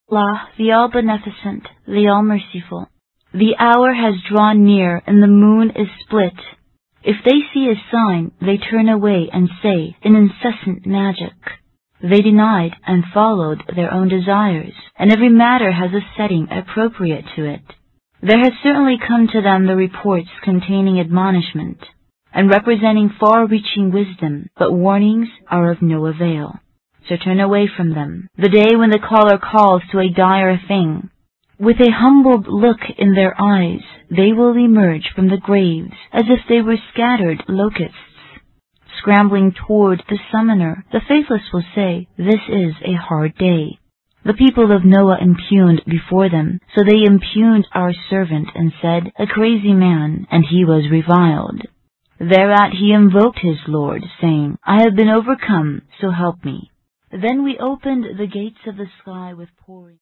Allah, the All-Beneficent, the All-Merciful. The hour has drawn near and the moon is split. If they see a sign, they turn away and say, in incessant magic. They denied and followed their own desires, and every matter has a setting appropriate to it. There has certainly come to them the reports containing admonishment, and representing far-reaching wisdom, but warnings are of no avail. So turn away from them, the day when the caller calls to a dire thing. With a humbled look in their eyes, they will emerge from the graves as if they were scattered locusts. Scrambling toward the summoner, the faithless will say, "This is a hard day." The people of Noah impugned before them, so they impugned our servant and said, "A crazy man," and he was reviled. Thereat he invoked his Lord, saying, "I have been overcome, so help me." Then we opened the gates of the sky with pouring